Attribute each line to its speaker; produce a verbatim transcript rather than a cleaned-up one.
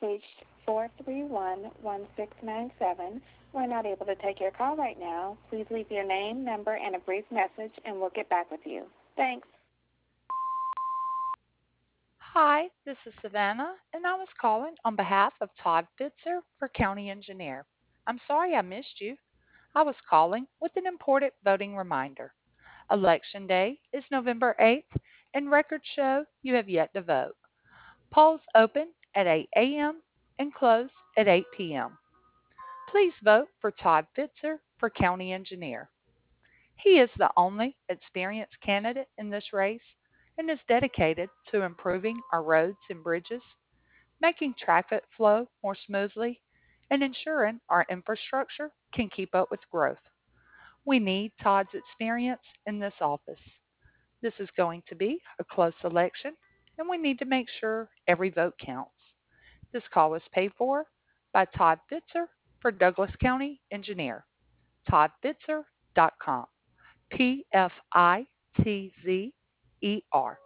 Speaker 1: reached four three one, one six nine seven. We're not able to take your call right now. Please leave your name, number, and a brief message, and we'll get back with you. Thanks.
Speaker 2: Hi, this is Savannah, and I was calling on behalf of Todd Fitzer for County Engineer. I'm sorry I missed you. I was calling with an important voting reminder. Election Day is November eighth, and records show you have yet to vote. Polls open at eight a m and close at eight p m Please vote for Todd Fitzer for County Engineer. He is the only experienced candidate in this race and is dedicated to improving our roads and bridges, making traffic flow more smoothly, and ensuring our infrastructure can keep up with growth. We need Todd's experience in this office. This is going to be a close election, and we need to make sure every vote counts. This call was paid for by Todd Fitzer for Douglas County Engineer. todd fitzer dot com. P F I T Z E R.